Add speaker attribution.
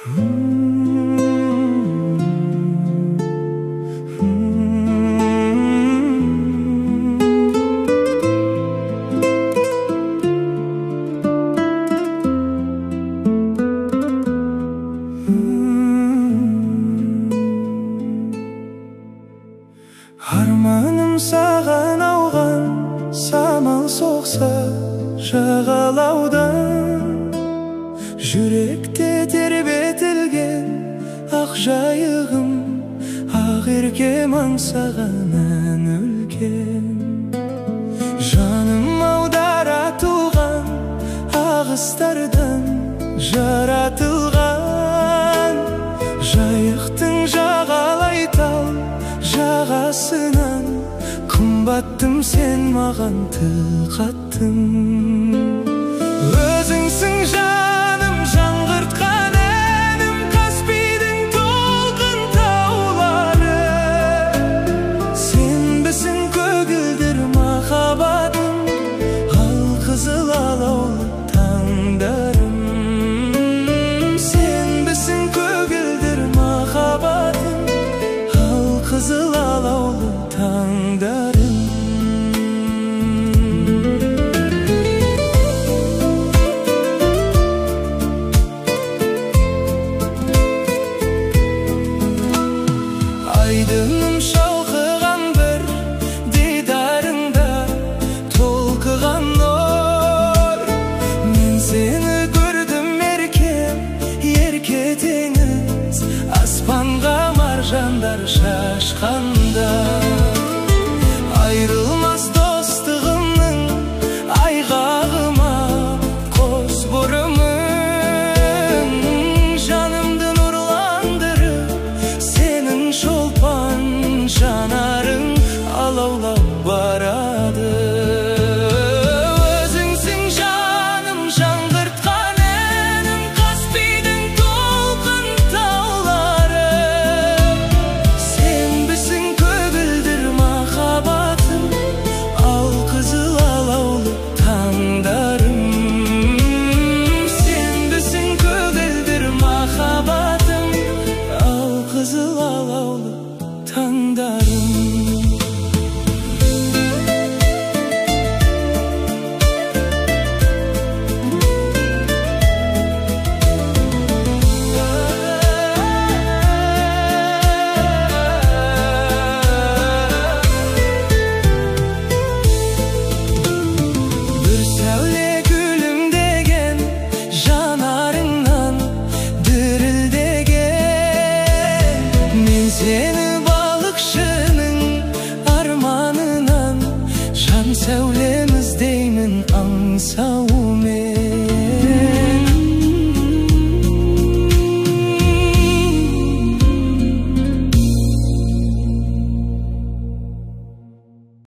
Speaker 1: Арманым саған ауған, самал соқса жағалаудан. Жүректе тербетілген ақ жайығым, ақ еркем аңсаған ән өлген. Жаным аудара туған ағыстардан жаратылған. Жайықтың жағалай тал жағасынан, қымбаттым сен маған тықаттың. Өзіңсің жаным, жаңғыртқан әнім, Каспийдің толқын таулары. Сенбісің көгілдір махаббатым, ал қызыл алаулы таңдарым. Сенбісің көгілдір махаббатым, ал қызыл алаулы таңдарым. Айдыным шалқыған бір дидарыңда толқыған нұр. Мен сені көрдім еркем, ерке теңіз, аспанға маржандар шашқанда. Айрылмас достығымның айғағыма қос бұрымың. Жанымды нұрландырып сенің шолпан жанарың алаулап барады. Өзіңсің жаным, жаңғыртқан әнім, Каспийдің толқын таулары. Сенбісің көгілдір махаббатым, ал қызыл алаулы таңдарым. Сенбісің көгілдір махаббатым, ал қызыл алаулы таңдарым. Бір сәуле күлімдеген жанарыңнан дірілдеген. Мен сені балықшының арманынан, жан сәулем іздеймін аңсаумен.